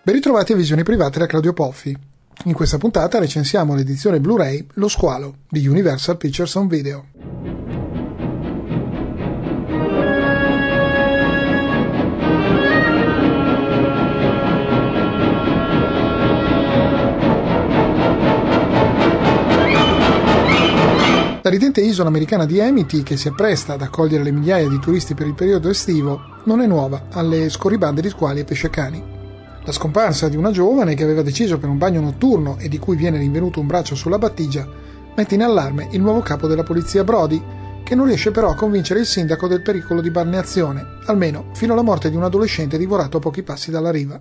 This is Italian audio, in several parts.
Ben ritrovati a Visioni Private da Claudio Poffi. In questa puntata recensiamo l'edizione Blu-ray Lo Squalo di Universal Pictures Home Video. La ridente isola americana di Amity, che si appresta ad accogliere le migliaia di turisti per il periodo estivo, non è nuova alle scorribande di squali e pescecani. La scomparsa di una giovane che aveva deciso per un bagno notturno e di cui viene rinvenuto un braccio sulla battigia mette in allarme il nuovo capo della polizia Brody, che non riesce però a convincere il sindaco del pericolo di balneazione, almeno fino alla morte di un adolescente divorato a pochi passi dalla riva.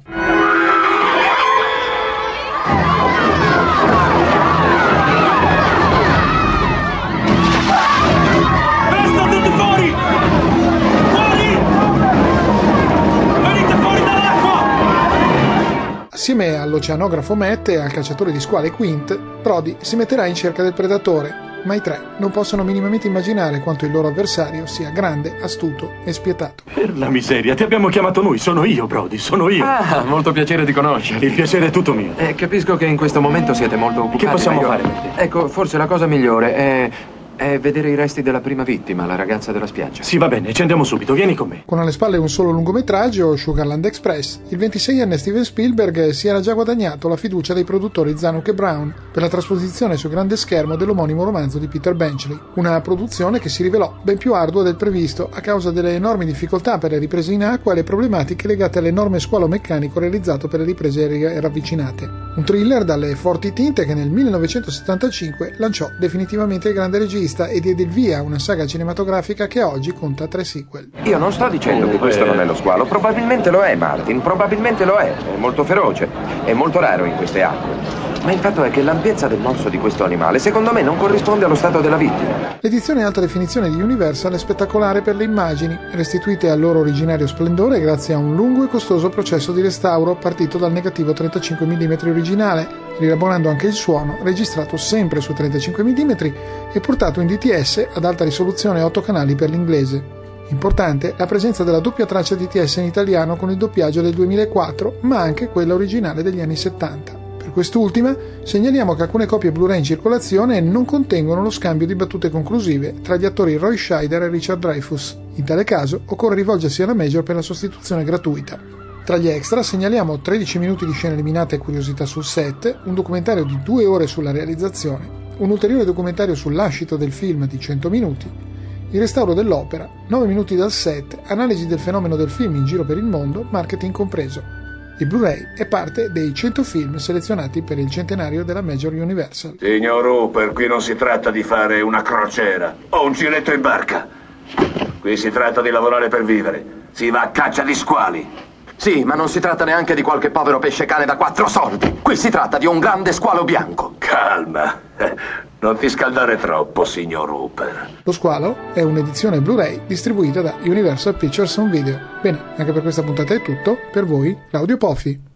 Assieme all'oceanografo Matt e al cacciatore di squale Quint, Brody si metterà in cerca del predatore, ma i tre non possono minimamente immaginare quanto il loro avversario sia grande, astuto e spietato. Per la miseria, ti abbiamo chiamato noi, sono io, Brody, sono io. Ah, molto piacere di conoscerti. Il piacere è tutto mio. Capisco che in questo momento siete molto occupati. Che possiamo fare per te? Ecco, forse la cosa migliore è vedere i resti della prima vittima, la ragazza della spiaggia. Sì, va bene, ci andiamo subito, vieni con me. Con alle spalle un solo lungometraggio, Sugarland Express, il 26enne Steven Spielberg si era già guadagnato la fiducia dei produttori Zanuck e Brown per la trasposizione sul grande schermo dell'omonimo romanzo di Peter Benchley, una produzione che si rivelò ben più ardua del previsto a causa delle enormi difficoltà per le riprese in acqua e le problematiche legate all'enorme squalo meccanico realizzato per le riprese aeree ravvicinate. Un thriller dalle forti tinte che nel 1975 lanciò definitivamente il grande regista e diede il via a una saga cinematografica che oggi conta 3 sequel. Io non sto dicendo che questo non è lo squalo, probabilmente lo è, Martin, probabilmente lo è molto feroce, è molto raro in queste acque. Ma il fatto è che l'ampiezza del morso di questo animale, secondo me, non corrisponde allo stato della vittima. L'edizione in alta definizione di Universal è spettacolare per le immagini, restituite al loro originario splendore grazie a un lungo e costoso processo di restauro partito dal negativo 35 mm originale, rielaborando anche il suono, registrato sempre su 35 mm e portato in DTS ad alta risoluzione 8 canali per l'inglese. Importante la presenza della doppia traccia DTS in italiano con il doppiaggio del 2004, ma anche quella originale degli anni 70. Per quest'ultima segnaliamo che alcune copie Blu-ray in circolazione non contengono lo scambio di battute conclusive tra gli attori Roy Scheider e Richard Dreyfuss. In tale caso occorre rivolgersi alla Major per la sostituzione gratuita. Tra gli extra segnaliamo 13 minuti di scene eliminate e curiosità sul set, un documentario di 2 ore sulla realizzazione, un ulteriore documentario sul lascito del film di 100 minuti, il restauro dell'opera, 9 minuti dal set, analisi del fenomeno del film in giro per il mondo, marketing compreso. Il Blu-ray è parte dei 100 film selezionati per il centenario della Major Universal. Signor Hooper, qui non si tratta di fare una crociera o un giretto in barca. Qui si tratta di lavorare per vivere. Si va a caccia di squali. Sì, ma non si tratta neanche di qualche povero pescecane da 4 soldi. Qui si tratta di un grande squalo bianco. Calma. Non ti scaldare troppo, signor Hooper. Lo Squalo è un'edizione Blu-ray distribuita da Universal Pictures Home Video. Bene, anche per questa puntata è tutto. Per voi, Claudio Poffi.